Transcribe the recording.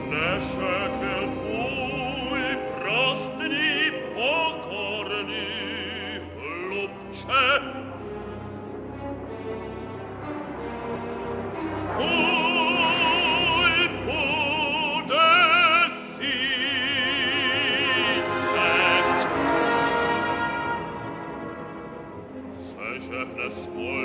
Leszek byl tvůj prostý, pokorný hlubče. Můj bude zítřek. Sežehne svůj